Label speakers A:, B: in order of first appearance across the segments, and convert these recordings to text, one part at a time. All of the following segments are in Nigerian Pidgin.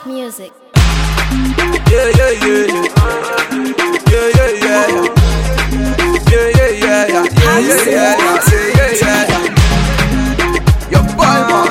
A: Music.
B: Yeah, yeah, yeah, yeah. Yeah, yeah, yeah, yeah. Yeah, yeah, yeah, yeah. Yeah, yeah, yeah, yeah. Your boy, man.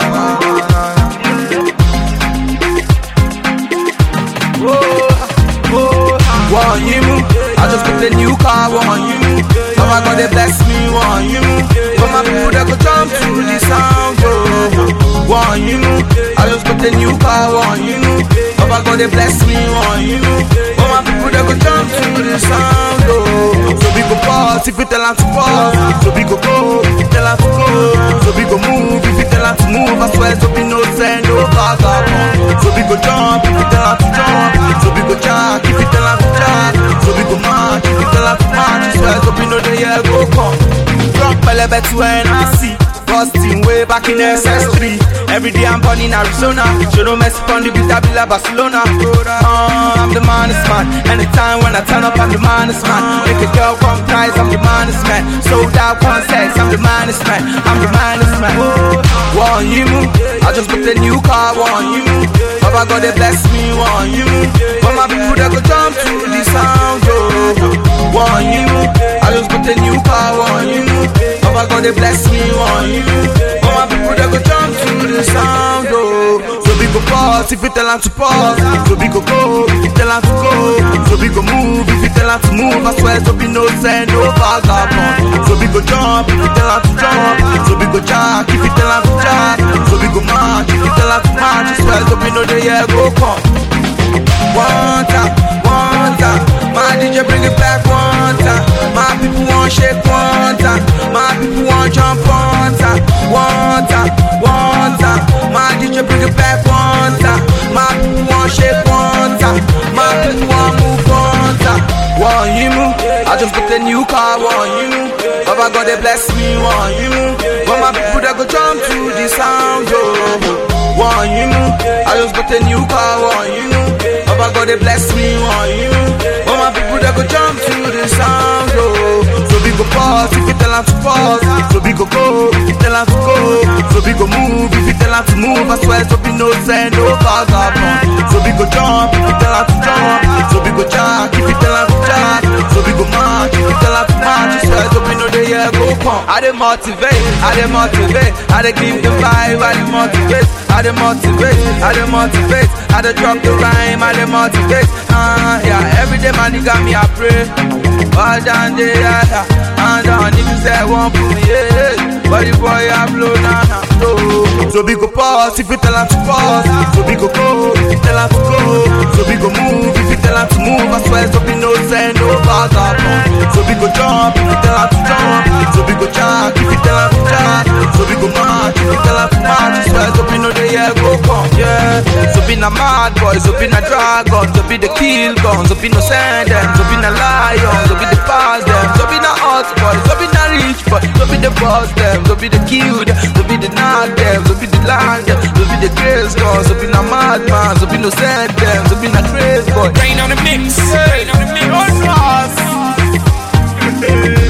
B: Want you? I just got a new car, want you? Mama God they bless me, want you? But my people that go jump to the sound, oh. Want you? I just got a new car, want you? Mama God they bless me, want you? But my people that go jump to the sound, oh. So we go pause if we tell them to pause. So we go go if we tell them to go. So we go move if we tell them to move. I swear so we no send no cars up. So we go jump if we tell them to jump. So we go jack if we tell them to jack. So we go march if we tell them to march. I swear so we know the year go come. Rock pelebe to NRC. Busting way back in SS3. Every day I'm born in Arizona. Show no mess upon the beat, I be like Barcelona. I'm the maddest man. Anytime when I turn up, I'm the maddest man. Make a girl come cries, I'm the maddest man. Sold out concerts, I'm the maddest man. I'm the maddest man. Want you? I just got a new car, want you? Baba God they bless me, want you? For my people that go jump to the sound, oh. Want you? I just got a new car, want you? Baba God they bless me, want you? For my people that go jump to the sound, oh. So we go pause if we tell them to pause. So we go go if we tell them to go. So we go move if we tell them to move. I swear so we no send no vagabond. So we go jump if we tell them to jump. So we go jack if we tell them to jack. So we go march if we tell them to march. I swear so we know the year go come. One time, my DJ bring it back one time. My people want shake one time. My people want jump one time. One time, my DJ bring it back one time. My people want shake one time. My people want move one time. Want you? I just got a new car, want you? Baba God they bless me, want you? But my people that go jump to the sound, oh. Want you? I just got a new car, want you? Baba God they bless me, want you? But my people that go jump to the sound, oh. So we go pause if we tell them to pause. So we go go if we tell them to go. So we go move if we tell them to move. I swear so we no send no vagabond. So we go jump if we tell them to jump. So we go jack if we tell them to jack. So we go march if we tell them to march. I swear so we know the year go come. I dey motivate, I dey give the vibe, I dey motivate, I dey drop the rhyme, I dey motivate. Yeah, every day man, you got me, I pray. All down there, yeah. And if you say one for me, yeah. But the boy, I blow, nah, no. So we go pause if we tell them to pause. So we go go if we tell them to go. So we go move if we tell them to move. I swear so we no send no vagabond. So we go jump if we tell them to jump. So we go jack if we tell them to jack. So we go march if we tell them to march. I swear so we know the year go come, yeah. So be a mad boy, so be a dragon, so be the kill gun, so be no send them, so be a lion, so be the pass them, so be a hot boy, so be a rich boy, so be the boss them, so be the kill them, so be the knock them, so be the land them, so be the grace gun, so be a madman, so be no send them, so be a crazy boy.
C: Rain on the mix, rain on the mix.